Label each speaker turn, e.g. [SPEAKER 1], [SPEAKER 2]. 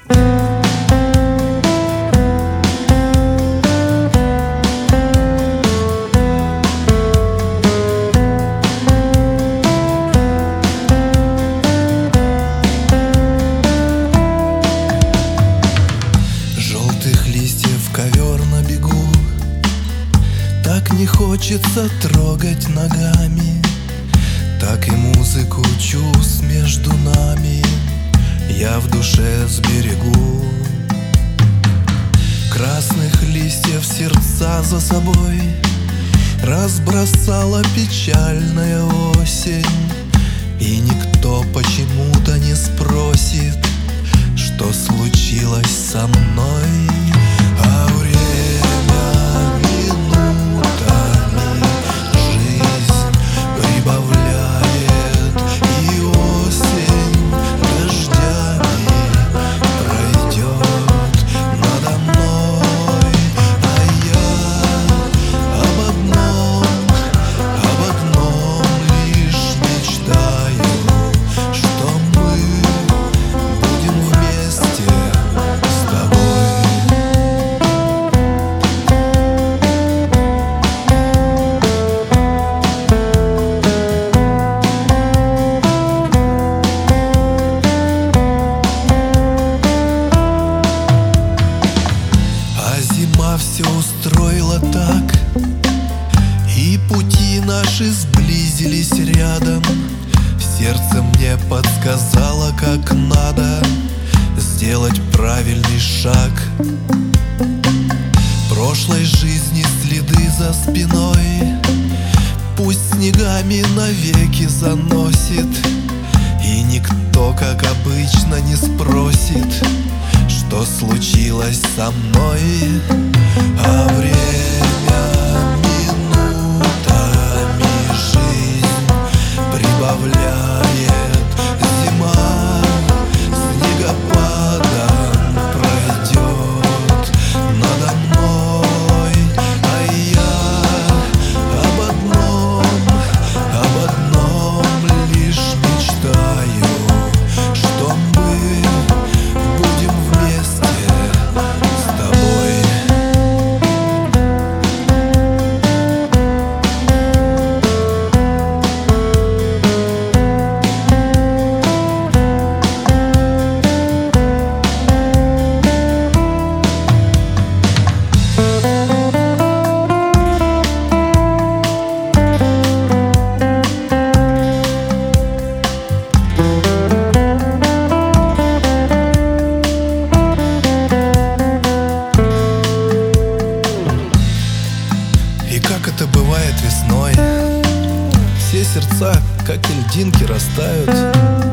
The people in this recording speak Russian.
[SPEAKER 1] Желтых листьев ковер на бегу, так не хочется трогать ногами, так и музыку чувств между нами я в душе сберегу. Красных листьев сердца за собой разбросала печальная осень, и никто почему-то не спросит, что случилось со мной. А время минутами жизнь прибавляет, и осень дождями пройдет надо мной. А я об одном лишь мечтаю, что мы будем вместе с тобой. А зима все устроила так, и пути наши сблизились рядом. Сердце мне подсказало, как надо сделать правильный шаг. Прошлой жизни следы за спиной пусть снегами навеки заносит, и никто, как обычно, не спросит, что случилось со мной. А время минутами жизнь прибавляет, зима снегопадом пройдет надо мной. А я об одном лишь мечтаю, что мы будем вместе с тобой. И как это бывает весной, все сердца, как и льдинки, растают.